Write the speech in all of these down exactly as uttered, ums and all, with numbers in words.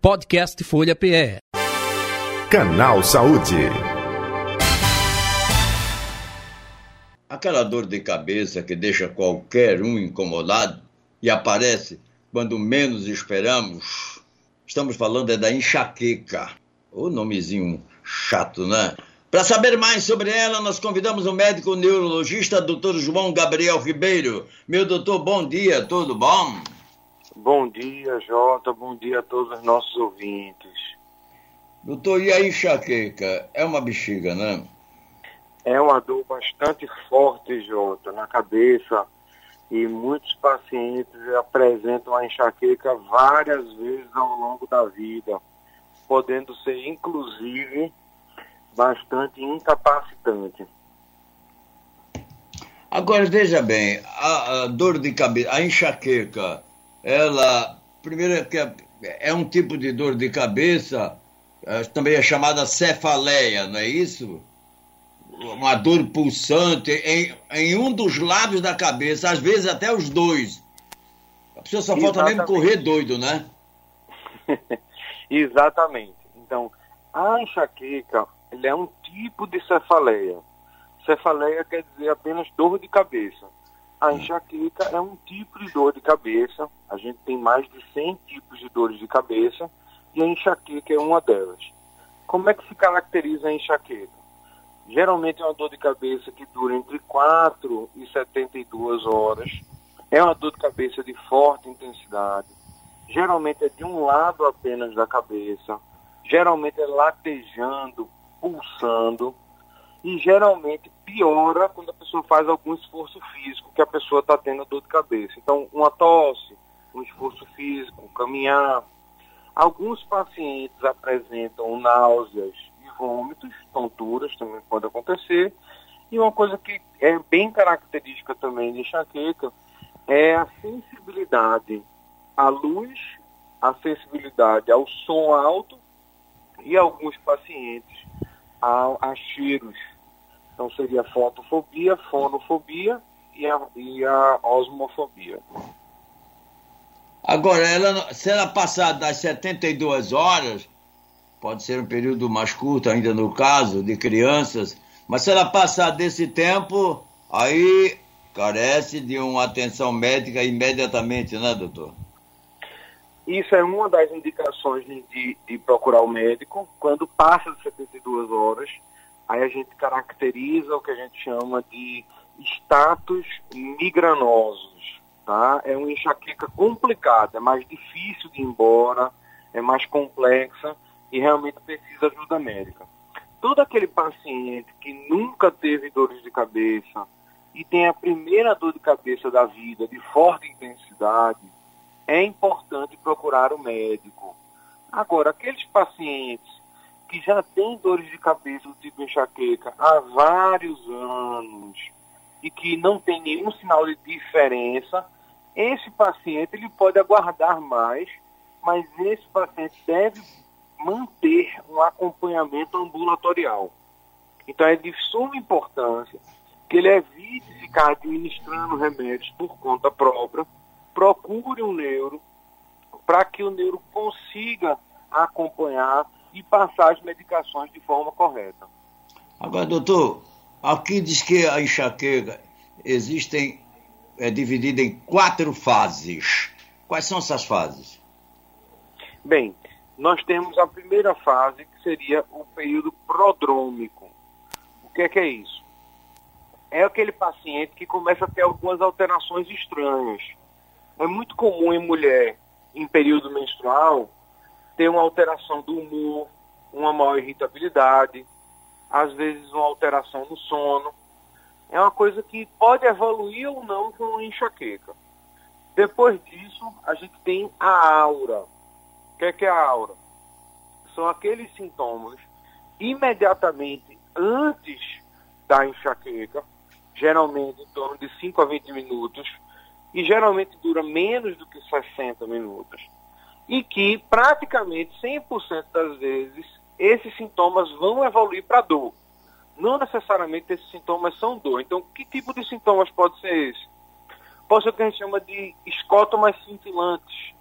Podcast Folha P E. Canal Saúde. Aquela dor de cabeça que deixa qualquer um incomodado e aparece quando menos esperamos. Estamos falando é da enxaqueca. O nomezinho chato, né? Para saber mais sobre ela, nós convidamos o médico neurologista, doutor João Gabriel Ribeiro. Meu doutor, bom dia, tudo bom? Bom dia, Jota. Bom dia a todos os nossos ouvintes. Doutor, e a enxaqueca? É uma bexiga, né? É uma dor bastante forte, Jota, na cabeça. E muitos pacientes apresentam a enxaqueca várias vezes ao longo da vida, podendo ser, inclusive, bastante incapacitante. Agora, veja bem, a, a dor de cabeça, a enxaqueca, ela, primeiro é que é, é um tipo de dor de cabeça, é, também é chamada cefaleia, não é isso? Uma dor pulsante em, em um dos lados da cabeça, às vezes até os dois. A pessoa só falta mesmo correr doido, né? Exatamente. Então, a enxaqueca, ele é um tipo de cefaleia. Cefaleia quer dizer apenas dor de cabeça. A enxaqueca é um tipo de dor de cabeça. A gente tem mais de cem tipos de dores de cabeça e a enxaqueca é uma delas. Como é que se caracteriza a enxaqueca? Geralmente é uma dor de cabeça que dura entre quatro e setenta e duas horas. É uma dor de cabeça de forte intensidade. Geralmente é de um lado apenas da cabeça. Geralmente é latejando, pulsando. E geralmente piora quando a pessoa faz algum esforço físico que a pessoa está tendo dor de cabeça. Então, uma tosse, um esforço físico, caminhar. Alguns pacientes apresentam náuseas e vômitos, tonturas também pode acontecer. E uma coisa que é bem característica também de enxaqueca é a sensibilidade à luz, a sensibilidade ao som alto e alguns pacientes a, a cheiros. Então seria fotofobia, fonofobia e a, e a osmofobia. Agora, ela, se ela passar das setenta e duas horas, pode ser um período mais curto ainda no caso de crianças, mas se ela passar desse tempo, aí carece de uma atenção médica imediatamente, né, doutor? Isso é uma das indicações de, de procurar o médico. Quando passa de setenta e duas horas, aí a gente caracteriza o que a gente chama de status migranosos, tá? É uma enxaqueca complicada, é mais difícil de ir embora, é mais complexa e realmente precisa de ajuda médica. Todo aquele paciente que nunca teve dores de cabeça e tem a primeira dor de cabeça da vida de forte intensidade, é importante procurar o médico. Agora, aqueles pacientes que já têm dores de cabeça do tipo enxaqueca há vários anos e que não tem nenhum sinal de diferença, esse paciente ele pode aguardar mais, mas esse paciente deve manter um acompanhamento ambulatorial. Então é de suma importância que ele evite ficar administrando remédios por conta própria, procure um neuro para que o neuro consiga acompanhar e passar as medicações de forma correta. Agora, doutor, aqui diz que a enxaqueca existem, é dividida em quatro fases. Quais são essas fases? Bem, nós temos a primeira fase, que seria o período prodrômico. O que é que é isso? É aquele paciente que começa a ter algumas alterações estranhas. É muito comum em mulher, em período menstrual, ter uma alteração do humor, uma maior irritabilidade, às vezes uma alteração no sono. É uma coisa que pode evoluir ou não com enxaqueca. Depois disso, a gente tem a aura. O que é, que é a aura? São aqueles sintomas imediatamente antes da enxaqueca, geralmente em torno de cinco a vinte minutos, e geralmente dura menos do que sessenta minutos. E que praticamente cem por cento das vezes esses sintomas vão evoluir para dor. Não necessariamente esses sintomas são dor. Então, que tipo de sintomas pode ser esse? Pode ser o que a gente chama de escótomas cintilantes.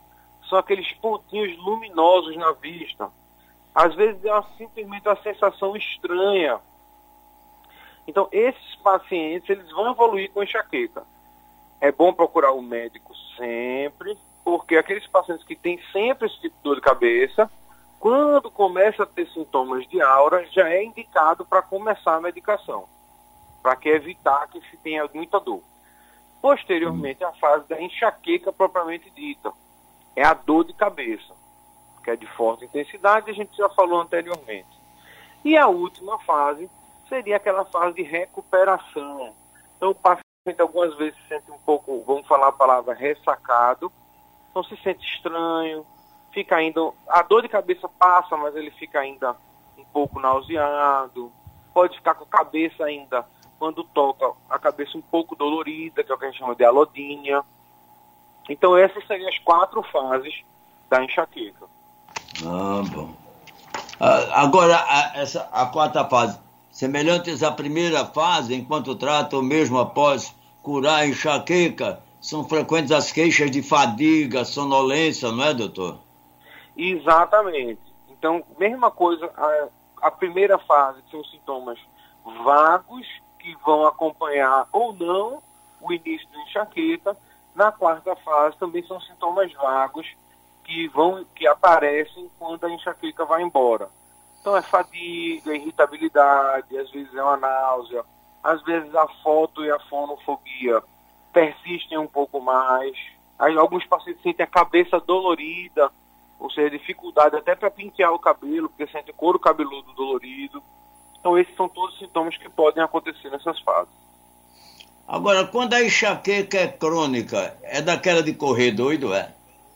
são aqueles pontinhos luminosos na vista. Às vezes é uma, simplesmente uma sensação estranha. Então, esses pacientes, eles vão evoluir com enxaqueca. É bom procurar o médico sempre, porque aqueles pacientes que têm sempre esse tipo de dor de cabeça, quando começa a ter sintomas de aura, já é indicado para começar a medicação, para que evitar que se tenha muita dor. Posteriormente, a fase da enxaqueca propriamente dita, é a dor de cabeça, que é de forte intensidade, a gente já falou anteriormente. E a última fase seria aquela fase de recuperação. Então, o paciente algumas vezes se sente um pouco, vamos falar a palavra ressacado, então se sente estranho, fica ainda, a dor de cabeça passa, mas ele fica ainda um pouco nauseado, pode ficar com a cabeça ainda, quando toca, a cabeça um pouco dolorida, que é o que a gente chama de alodínia. Então essas seriam as quatro fases da enxaqueca. Ah, bom. Ah, agora, a, essa, a quarta fase, semelhantes à primeira fase, enquanto trata ou mesmo após curar a enxaqueca, são frequentes as queixas de fadiga, sonolência, não é, doutor? Exatamente. Então, mesma coisa, a, a primeira fase são sintomas vagos, que vão acompanhar ou não o início da enxaqueca. Na quarta fase também são sintomas vagos que, vão, que aparecem quando a enxaqueca vai embora. Então é fadiga, irritabilidade, às vezes é uma náusea, às vezes a foto e a fonofobia persistem um pouco mais. Aí, alguns pacientes sentem a cabeça dolorida, ou seja, dificuldade até para pentear o cabelo, porque sentem o couro cabeludo dolorido. Então esses são todos sintomas que podem acontecer nessas fases. Agora, quando a enxaqueca é crônica, é daquela de correr doido, é?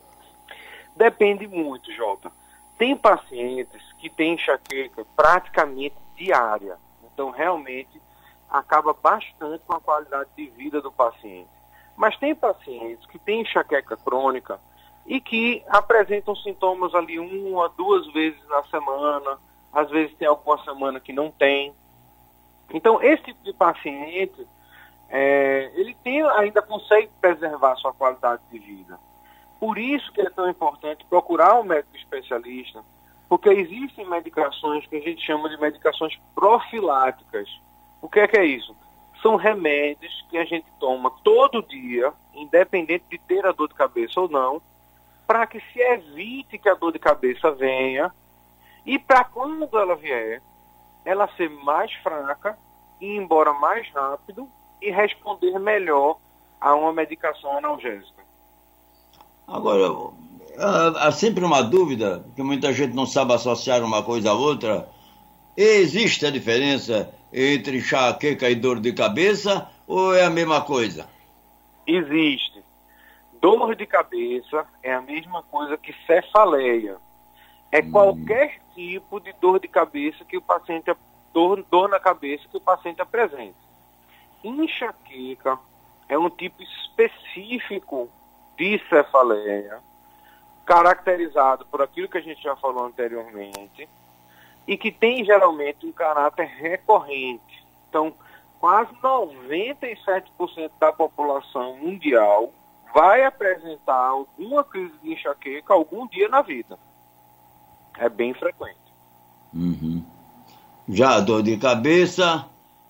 Depende muito, Jota. Tem pacientes que têm enxaqueca praticamente diária. Então, realmente, acaba bastante com a qualidade de vida do paciente. Mas tem pacientes que têm enxaqueca crônica e que apresentam sintomas ali uma, duas vezes na semana. Às vezes tem alguma semana que não tem. Então, esse tipo de paciente, é, ele tem, ainda consegue preservar sua qualidade de vida. Por isso que é tão importante procurar um médico especialista, porque existem medicações que a gente chama de medicações profiláticas. O que é que é isso? São remédios que a gente toma todo dia, independente de ter a dor de cabeça ou não, para que se evite que a dor de cabeça venha e para quando ela vier, ela ser mais fraca, ir embora mais rápido e responder melhor a uma medicação analgésica. Agora, há sempre uma dúvida, que muita gente não sabe associar uma coisa à outra. Existe a diferença entre enxaqueca e dor de cabeça ou é a mesma coisa? Existe. Dor de cabeça é a mesma coisa que cefaleia. É hum. qualquer tipo de dor de cabeça que o paciente, dor, dor na cabeça que o paciente apresenta. Enxaqueca é um tipo específico de cefaleia, caracterizado por aquilo que a gente já falou anteriormente, e que tem geralmente um caráter recorrente. Então, quase noventa e sete por cento da população mundial vai apresentar alguma crise de enxaqueca algum dia na vida. É bem frequente. Uhum. Já a dor de cabeça?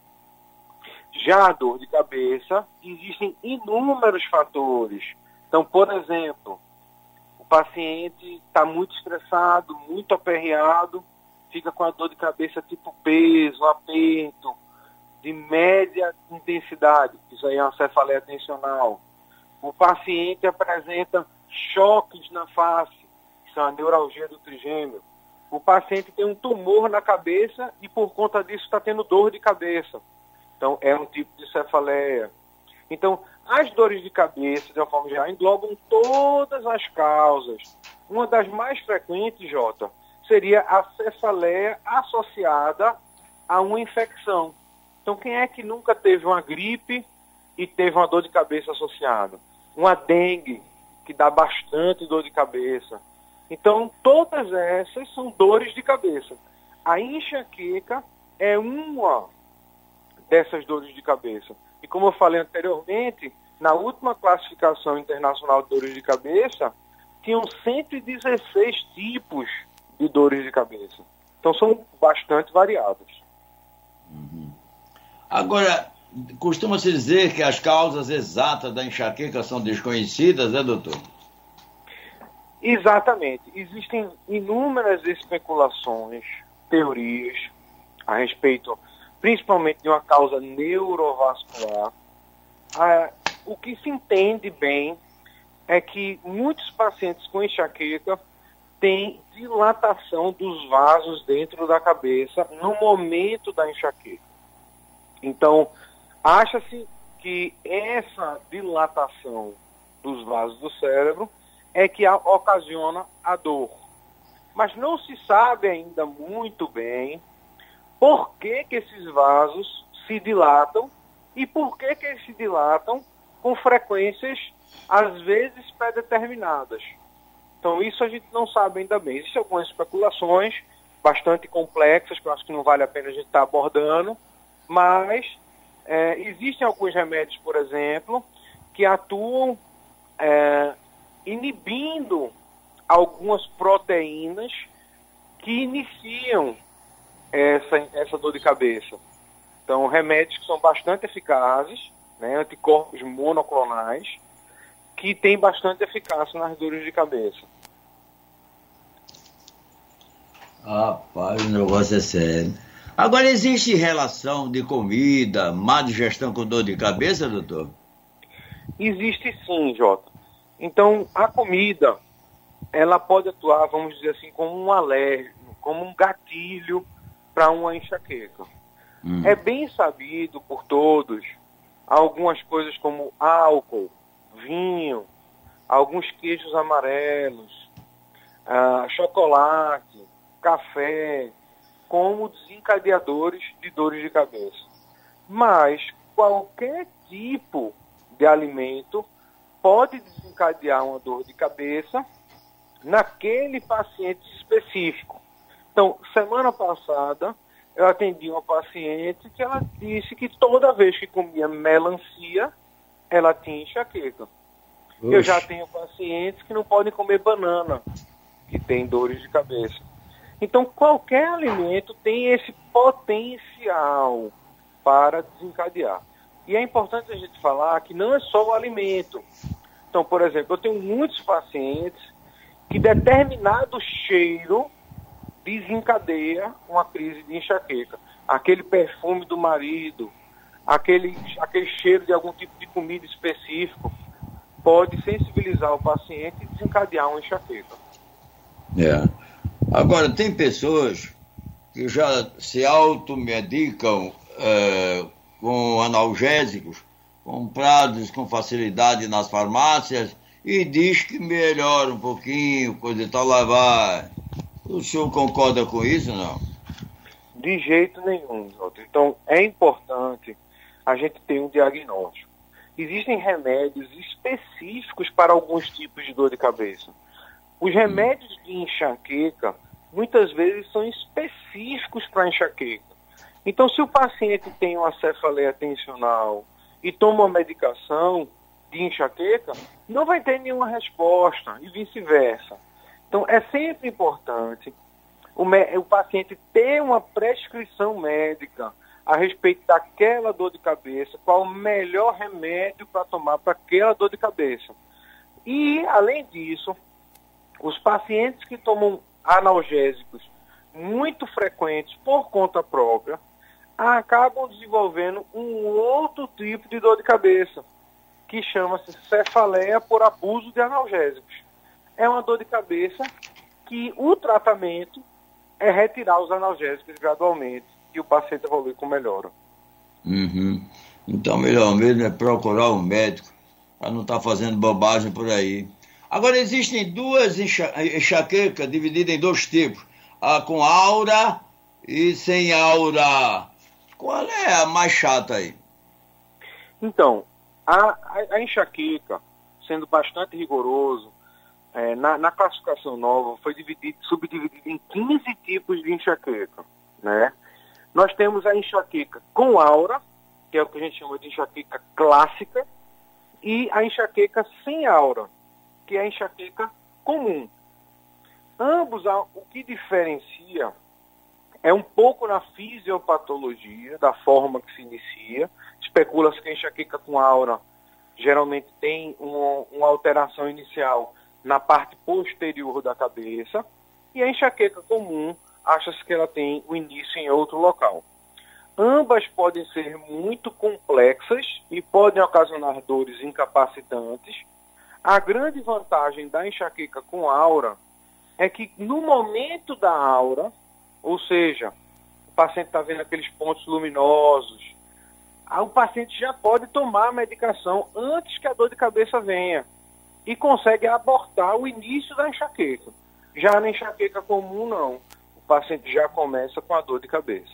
Já a dor de cabeça, existem inúmeros fatores. Então, por exemplo, o paciente está muito estressado, muito aperreado, fica com a dor de cabeça tipo peso, aperto, de média intensidade, isso aí é uma cefaleia tensional. O paciente apresenta choques na face, isso é uma neuralgia do trigêmeo. O paciente tem um tumor na cabeça e por conta disso está tendo dor de cabeça. Então é um tipo de cefaleia. Então, as dores de cabeça, de uma forma geral, englobam todas as causas. Uma das mais frequentes, Jota, seria a cefaleia associada a uma infecção. Então, quem é que nunca teve uma gripe e teve uma dor de cabeça associada? Uma dengue, que dá bastante dor de cabeça. Então, todas essas são dores de cabeça. A enxaqueca é uma dessas dores de cabeça. E como eu falei anteriormente, na última classificação internacional de dores de cabeça, tinham cento e dezesseis tipos de dores de cabeça. Então são bastante variados. Uhum. Agora, costuma-se dizer que as causas exatas da enxaqueca são desconhecidas, né, doutor? Exatamente. Existem inúmeras especulações, teorias a respeito, principalmente de uma causa neurovascular. Ah, o que se entende bem é que muitos pacientes com enxaqueca têm dilatação dos vasos dentro da cabeça no momento da enxaqueca. Então, acha-se que essa dilatação dos vasos do cérebro é que a, ocasiona a dor. Mas não se sabe ainda muito bem por que, que esses vasos se dilatam e por que, que eles se dilatam com frequências, às vezes, pré-determinadas. Então, isso a gente não sabe ainda bem. Existem algumas especulações bastante complexas, que eu acho que não vale a pena a gente estar abordando, mas é, existem alguns remédios, por exemplo, que atuam é, inibindo algumas proteínas que iniciam essa, essa dor de cabeça. Então, remédios que são bastante eficazes, né, anticorpos monoclonais, que têm bastante eficácia nas dores de cabeça. Rapaz, o negócio é sério. Agora, existe relação de comida, má digestão com dor de cabeça, doutor? Existe sim, Jota. Então, a comida, ela pode atuar, vamos dizer assim, como um alérgeno, como um gatilho para uma enxaqueca. Hum. É bem sabido por todos, algumas coisas como álcool, vinho, alguns queijos amarelos, ah, chocolate, café, como desencadeadores de dores de cabeça. Mas qualquer tipo de alimento pode desencadear uma dor de cabeça naquele paciente específico. Então, semana passada, eu atendi uma paciente que ela disse que toda vez que comia melancia, ela tinha enxaqueca. Oxe. Eu já tenho pacientes que não podem comer banana, que tem dores de cabeça. Então, qualquer alimento tem esse potencial para desencadear. E é importante a gente falar que não é só o alimento. Então, por exemplo, eu tenho muitos pacientes que determinado cheiro desencadeia uma crise de enxaqueca. Aquele perfume do marido, aquele, aquele cheiro de algum tipo de comida específico, pode sensibilizar o paciente e desencadear uma enxaqueca. É. Agora, tem pessoas que já se automedicam é, com analgésicos comprados com facilidade nas farmácias e diz que melhora um pouquinho, coisa e tal, lá vai. O senhor concorda com isso, não? De jeito nenhum, doutor. Então, é importante a gente ter um diagnóstico. Existem remédios específicos para alguns tipos de dor de cabeça. Os remédios de enxaqueca, muitas vezes, são específicos para enxaqueca. Então, se o paciente tem uma cefaleia tensional e toma uma medicação de enxaqueca, não vai ter nenhuma resposta e vice-versa. Então, é sempre importante o, o paciente ter uma prescrição médica a respeito daquela dor de cabeça, qual o melhor remédio para tomar para aquela dor de cabeça. E, além disso, os pacientes que tomam analgésicos muito frequentes por conta própria acabam desenvolvendo um outro tipo de dor de cabeça, que chama-se cefaleia por abuso de analgésicos. É uma dor de cabeça que o tratamento é retirar os analgésicos gradualmente e o paciente evolui com melhora. Uhum. Então, melhor mesmo é procurar um médico para não estar tá fazendo bobagem por aí. Agora, existem duas enxaquecas divididas em dois tipos, a com aura e sem aura. Qual é a mais chata aí? Então, a, a, a enxaqueca, sendo bastante rigoroso, é, na, na classificação nova, foi dividido, subdividido em quinze tipos de enxaqueca, né? Nós temos a enxaqueca com aura, que é o que a gente chama de enxaqueca clássica, e a enxaqueca sem aura, que é a enxaqueca comum. Ambos, o que diferencia é um pouco na fisiopatologia, da forma que se inicia. Especula-se que a enxaqueca com aura geralmente tem uma, uma alteração inicial na parte posterior da cabeça, e a enxaqueca comum, acha-se que ela tem o início em outro local. Ambas podem ser muito complexas e podem ocasionar dores incapacitantes. A grande vantagem da enxaqueca com aura é que no momento da aura, ou seja, o paciente está vendo aqueles pontos luminosos, o paciente já pode tomar a medicação antes que a dor de cabeça venha e consegue abortar o início da enxaqueca. Já na enxaqueca comum, não. O paciente já começa com a dor de cabeça.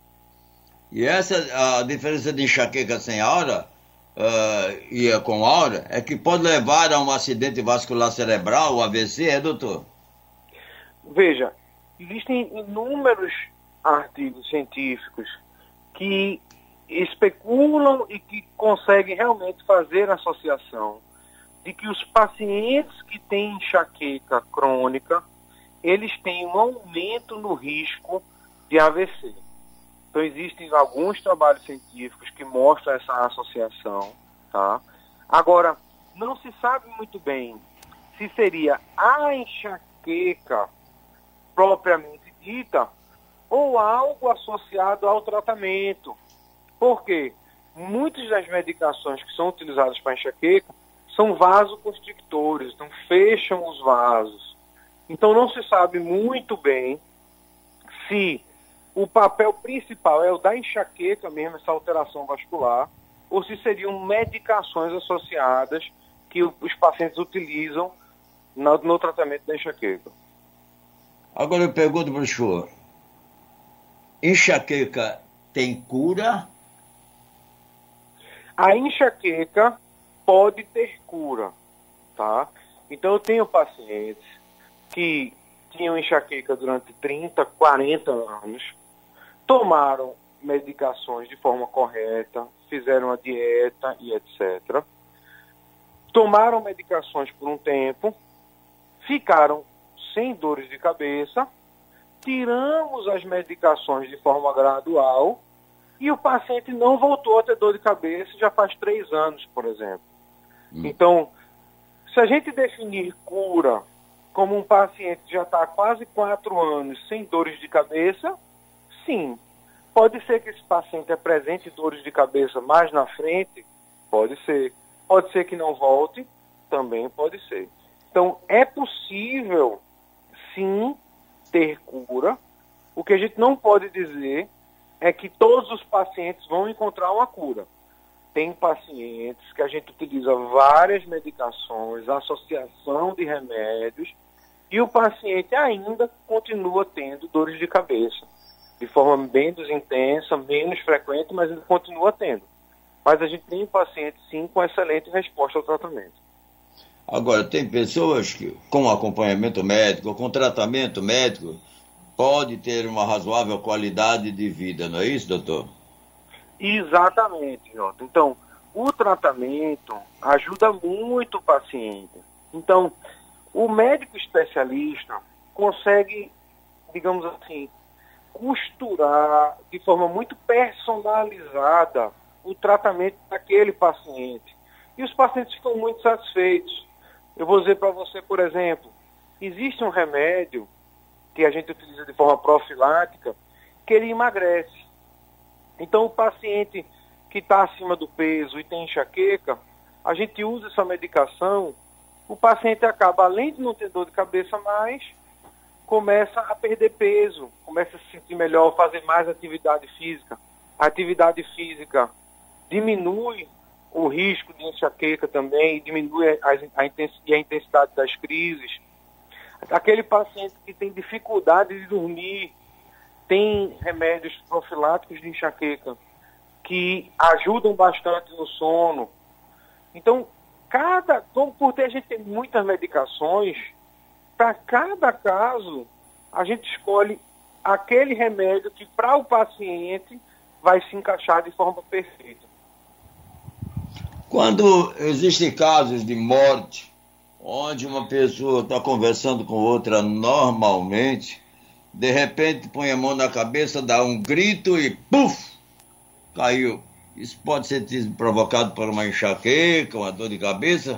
E essa, a diferença de enxaqueca sem aura uh, e com aura é que pode levar a um acidente vascular cerebral, o A V C, é, doutor? Veja, existem inúmeros artigos científicos que especulam e que conseguem realmente fazer a associação de que os pacientes que têm enxaqueca crônica, eles têm um aumento no risco de A V C. Então existem alguns trabalhos científicos que mostram essa associação, tá? Agora, não se sabe muito bem se seria a enxaqueca propriamente dita ou algo associado ao tratamento. Por quê? Muitas das medicações que são utilizadas para enxaqueca são vasoconstrictores, então fecham os vasos. Então não se sabe muito bem se o papel principal é o da enxaqueca mesmo, essa alteração vascular, ou se seriam medicações associadas que os pacientes utilizam no, no tratamento da enxaqueca. Agora eu pergunto para o senhor, enxaqueca tem cura? A enxaqueca pode ter cura, tá? Então eu tenho pacientes que tinham enxaqueca durante trinta, quarenta anos, tomaram medicações de forma correta, fizeram a dieta e etcétera. Tomaram medicações por um tempo, ficaram sem dores de cabeça, tiramos as medicações de forma gradual e o paciente não voltou a ter dor de cabeça já faz três anos, por exemplo. Hum. Então, se a gente definir cura como um paciente que já está há quase quatro anos sem dores de cabeça, sim. Pode ser que esse paciente apresente dores de cabeça mais na frente? Pode ser. Pode ser que não volte? Também pode ser. Então, é possível, sim, ter cura. O que a gente não pode dizer é que todos os pacientes vão encontrar uma cura. Tem pacientes que a gente utiliza várias medicações, associação de remédios, e o paciente ainda continua tendo dores de cabeça, de forma menos intensa, menos frequente, mas ele continua tendo. Mas a gente tem pacientes, sim, com excelente resposta ao tratamento. Agora, tem pessoas que, com acompanhamento médico, com tratamento médico, pode ter uma razoável qualidade de vida, não é isso, doutor? Exatamente, Jota. Então, o tratamento ajuda muito o paciente. Então, o médico especialista consegue, digamos assim, costurar de forma muito personalizada o tratamento daquele paciente. E os pacientes ficam muito satisfeitos. Eu vou dizer para você, por exemplo, existe um remédio que a gente utiliza de forma profilática que ele emagrece. Então, o paciente que está acima do peso e tem enxaqueca, a gente usa essa medicação, o paciente acaba, além de não ter dor de cabeça mais, começa a perder peso, começa a se sentir melhor, fazer mais atividade física. A atividade física diminui o risco de enxaqueca também, diminui a, a, intensidade, a intensidade das crises. Aquele paciente que tem dificuldade de dormir, tem remédios profiláticos de enxaqueca que ajudam bastante no sono. Então, cada, como por ter a gente tem muitas medicações, para cada caso, a gente escolhe aquele remédio que para o paciente vai se encaixar de forma perfeita. Quando existem casos de morte onde uma pessoa está conversando com outra normalmente, de repente põe a mão na cabeça, dá um grito e puf, caiu. Isso pode ser provocado por uma enxaqueca, uma dor de cabeça?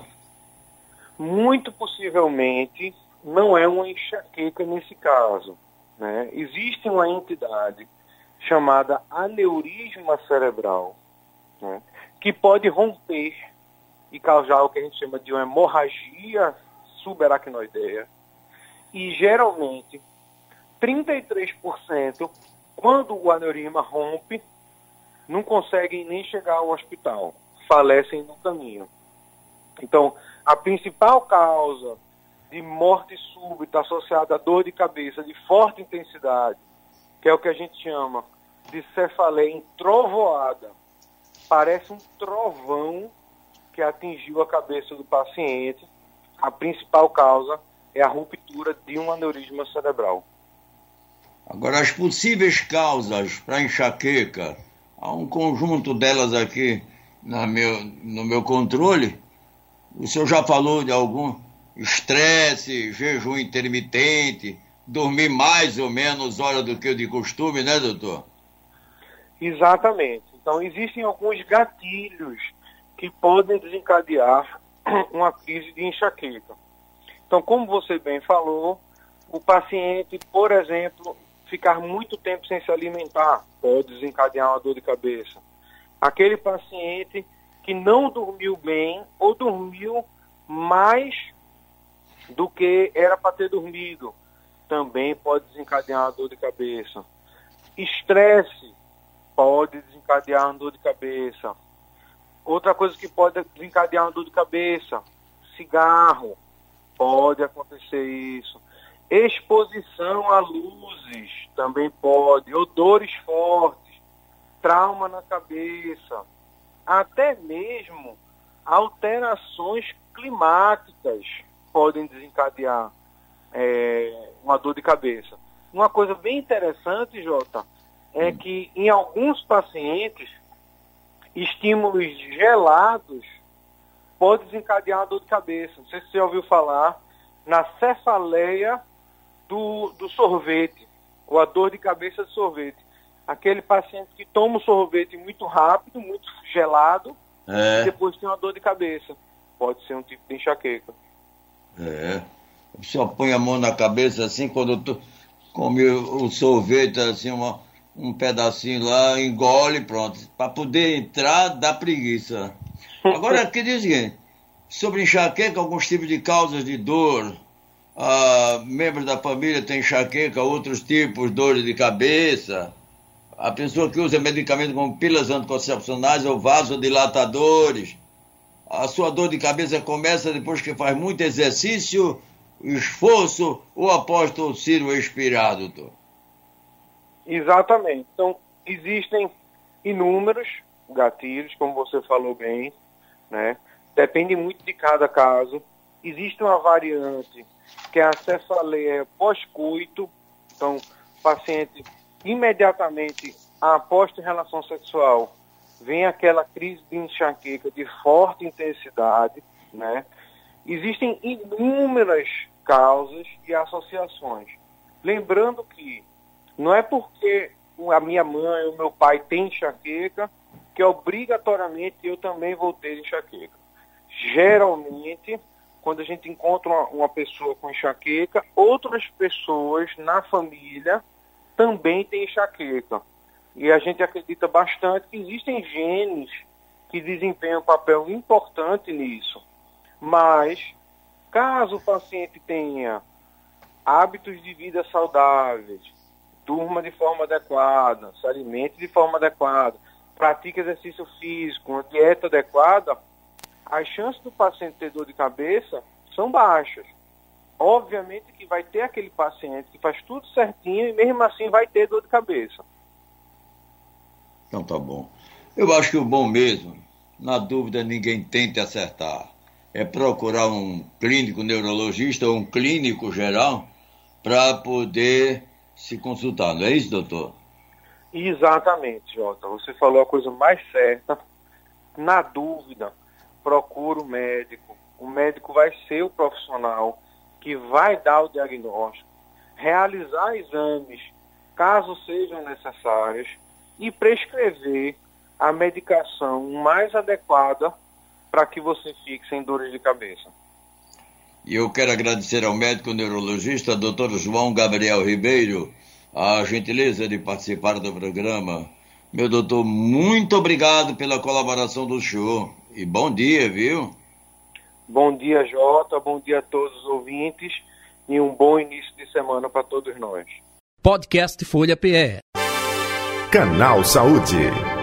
Muito possivelmente não é uma enxaqueca nesse caso, né? Existe uma entidade chamada aneurisma cerebral, né, que pode romper e causar o que a gente chama de uma hemorragia subaracnoideia. E geralmente, trinta e três por cento, quando o aneurisma rompe, não conseguem nem chegar ao hospital, falecem no caminho. Então, a principal causa de morte súbita associada a dor de cabeça de forte intensidade, que é o que a gente chama de cefaleia entrovoada, parece um trovão que atingiu a cabeça do paciente. A principal causa é a ruptura de um aneurisma cerebral. Agora, as possíveis causas para enxaqueca, há um conjunto delas aqui na meu, no meu controle. O senhor já falou de algum estresse, jejum intermitente, dormir mais ou menos hora do que o de costume, né, doutor? Exatamente. Então, existem alguns gatilhos que podem desencadear uma crise de enxaqueca. Então, como você bem falou, o paciente, por exemplo, ficar muito tempo sem se alimentar pode desencadear uma dor de cabeça. Aquele paciente que não dormiu bem ou dormiu mais do que era para ter dormido também pode desencadear uma dor de cabeça. Estresse pode desencadear uma dor de cabeça. Outra coisa que pode desencadear uma dor de cabeça, cigarro, pode acontecer isso. Exposição a luzes também pode, odores fortes, trauma na cabeça, até mesmo alterações climáticas podem desencadear é, uma dor de cabeça. Uma coisa bem interessante, Jota, é que em alguns pacientes, estímulos gelados podem desencadear uma dor de cabeça. Não sei se você já ouviu falar na cefaleia do, do sorvete, ou a dor de cabeça de sorvete. Aquele paciente que toma o sorvete muito rápido, muito gelado, É. e depois tem uma dor de cabeça. Pode ser um tipo de enxaqueca. É. A pessoa põe a mão na cabeça assim, quando tu come o sorvete, assim, uma, um pedacinho lá, engole, pronto. Para poder entrar, dá preguiça. Agora, aqui diz o seguinte, sobre enxaqueca, alguns tipos de causas de dor. Ah, membros da família têm enxaqueca, outros tipos, dores de cabeça. A pessoa que usa medicamentos como pílulas anticoncepcionais ou vasodilatadores. A sua dor de cabeça começa depois que faz muito exercício, esforço ou após tossir ou expirar, doutor? Exatamente. Então, existem inúmeros gatilhos, como você falou bem, né? Depende muito de cada caso. Existe uma variante que é a cefaleia pós-coito. Então, o paciente imediatamente após ter relação sexual vem aquela crise de enxaqueca de forte intensidade, né? Existem inúmeras causas e associações. Lembrando que não é porque a minha mãe ou meu pai tem enxaqueca que obrigatoriamente eu também vou ter enxaqueca. Geralmente, quando a gente encontra uma, uma pessoa com enxaqueca, outras pessoas na família também têm enxaqueca. E a gente acredita bastante que existem genes que desempenham um papel importante nisso. Mas, caso o paciente tenha hábitos de vida saudáveis, durma de forma adequada, se alimente de forma adequada, pratique exercício físico, uma dieta adequada, as chances do paciente ter dor de cabeça são baixas. Obviamente que vai ter aquele paciente que faz tudo certinho e mesmo assim vai ter dor de cabeça. Então tá bom. Eu acho que o bom mesmo, na dúvida ninguém tente acertar, é procurar um clínico neurologista ou um clínico geral para poder se consultar, não é isso, doutor? Exatamente, Jota. Você falou a coisa mais certa. Na dúvida, procura o médico, O médico vai ser o profissional que vai dar o diagnóstico, realizar exames, caso sejam necessários, e prescrever a medicação mais adequada para que você fique sem dores de cabeça. E eu quero agradecer ao médico neurologista, doutor João Gabriel Ribeiro, a gentileza de participar do programa. Meu doutor, muito obrigado pela colaboração do senhor. E bom dia, viu? Bom dia, Jota. Bom dia a todos os ouvintes. E um bom início de semana para todos nós. Podcast Folha P E. Canal Saúde.